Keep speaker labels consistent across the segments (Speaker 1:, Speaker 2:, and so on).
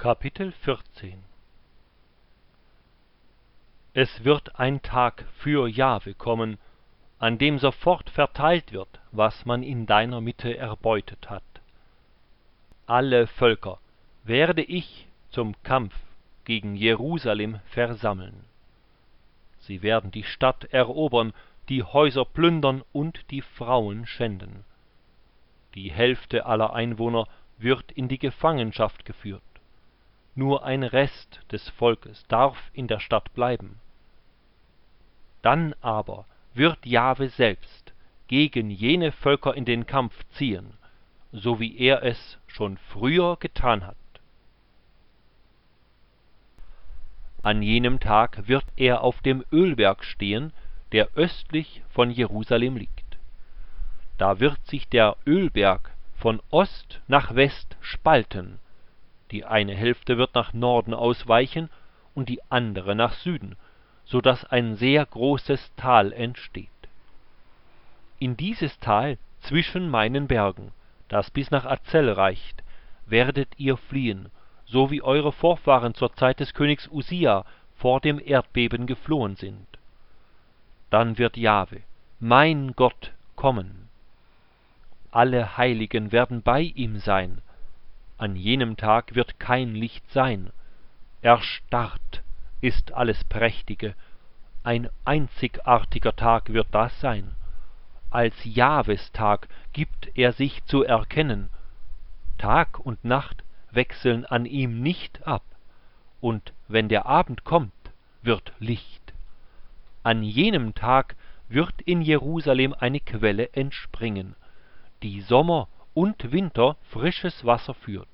Speaker 1: Kapitel 14. Es wird ein Tag für Jahwe kommen, an dem sofort verteilt wird, was man in deiner Mitte erbeutet hat. Alle Völker werde ich zum Kampf gegen Jerusalem versammeln. Sie werden die Stadt erobern, die Häuser plündern und die Frauen schänden. Die Hälfte aller Einwohner wird in die Gefangenschaft geführt. Nur ein Rest des Volkes darf in der Stadt bleiben. Dann aber wird Jahwe selbst gegen jene Völker in den Kampf ziehen, so wie er es schon früher getan hat. An jenem Tag wird er auf dem Ölberg stehen, der östlich von Jerusalem liegt. Da wird sich der Ölberg von Ost nach West spalten. Die eine Hälfte wird nach Norden ausweichen und die andere nach Süden, so dass ein sehr großes Tal entsteht. In dieses Tal zwischen meinen Bergen, das bis nach Azel reicht, werdet ihr fliehen, so wie eure Vorfahren zur Zeit des Königs Usia vor dem Erdbeben geflohen sind. Dann wird Jahwe, mein Gott, kommen. Alle Heiligen werden bei ihm sein. An jenem Tag wird kein Licht sein. Erstarrt ist alles Prächtige. Ein einzigartiger Tag wird das sein. Als Jahwes Tag gibt er sich zu erkennen. Tag und Nacht wechseln an ihm nicht ab. Und wenn der Abend kommt, wird Licht. An jenem Tag wird in Jerusalem eine Quelle entspringen, die Sommer und Winter frisches Wasser führt.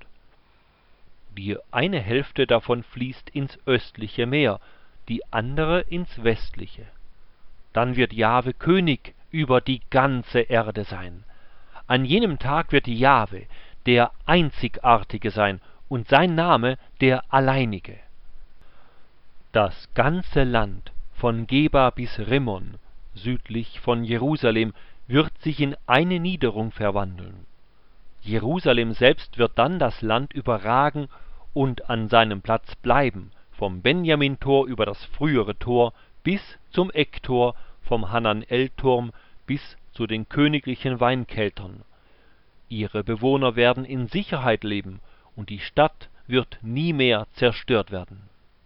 Speaker 1: Die eine Hälfte davon fließt ins östliche Meer, die andere ins westliche. Dann wird Jahwe König über die ganze Erde sein. An jenem Tag wird Jahwe der Einzigartige sein und sein Name der Alleinige. Das ganze Land von Geba bis Rimmon, südlich von Jerusalem, wird sich in eine Niederung verwandeln. Jerusalem selbst wird dann das Land überragen und an seinem Platz bleiben, vom Benjamin-Tor über das frühere Tor bis zum Ecktor, vom Hananel-Turm bis zu den königlichen Weinkeltern. Ihre Bewohner werden in Sicherheit leben und die Stadt wird nie mehr zerstört werden.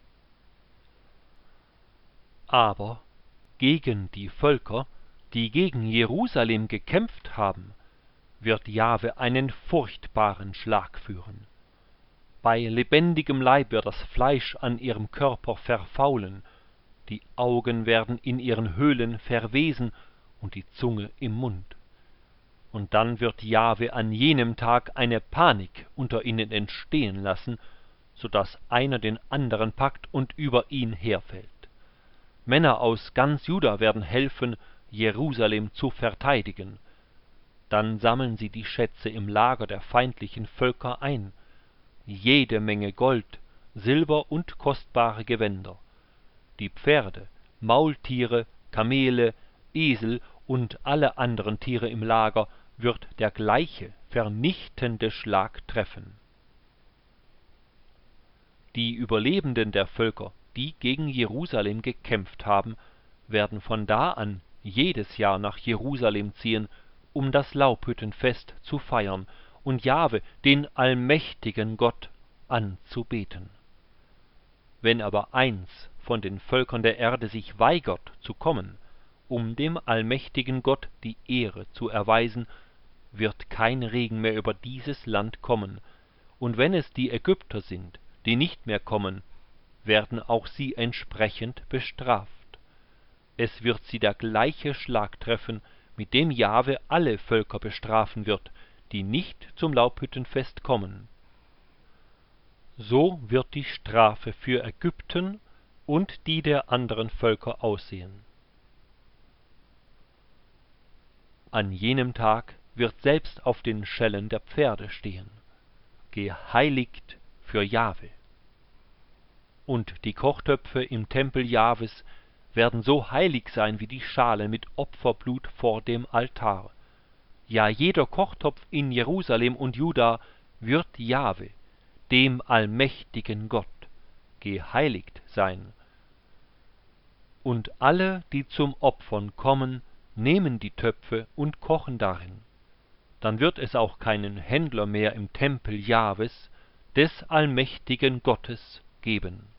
Speaker 1: Aber gegen die Völker, die gegen Jerusalem gekämpft haben, wird Jahwe einen furchtbaren Schlag führen. Bei lebendigem Leib wird das Fleisch an ihrem Körper verfaulen, die Augen werden in ihren Höhlen verwesen und die Zunge im Mund. Und dann wird Jahwe an jenem Tag eine Panik unter ihnen entstehen lassen, so dass einer den anderen packt und über ihn herfällt. Männer aus ganz Juda werden helfen, Jerusalem zu verteidigen. Dann sammeln sie die Schätze im Lager der feindlichen Völker ein, jede Menge Gold, Silber und kostbare Gewänder. Die Pferde, Maultiere, Kamele, Esel und alle anderen Tiere im Lager wird der gleiche vernichtende Schlag treffen. Die Überlebenden der Völker, die gegen Jerusalem gekämpft haben, werden von da an jedes Jahr nach Jerusalem ziehen, um das Laubhüttenfest zu feiern und Jahwe, den allmächtigen Gott, anzubeten. Wenn aber eins von den Völkern der Erde sich weigert zu kommen, um dem allmächtigen Gott die Ehre zu erweisen, wird kein Regen mehr über dieses Land kommen, und wenn es die Ägypter sind, die nicht mehr kommen, werden auch sie entsprechend bestraft. Es wird sie der gleiche Schlag treffen, mit dem Jahwe alle Völker bestrafen wird, die nicht zum Laubhüttenfest kommen. So wird die Strafe für Ägypten und die der anderen Völker aussehen. An jenem Tag wird selbst auf den Schellen der Pferde stehen: Geheiligt für Jahwe. Und die Kochtöpfe im Tempel Jahwes werden so heilig sein wie die Schale mit Opferblut vor dem Altar. Ja, jeder Kochtopf in Jerusalem und Juda wird Jahwe, dem allmächtigen Gott, geheiligt sein. Und alle, die zum Opfern kommen, nehmen die Töpfe und kochen darin. Dann wird es auch keinen Händler mehr im Tempel Jahwes, des allmächtigen Gottes, geben.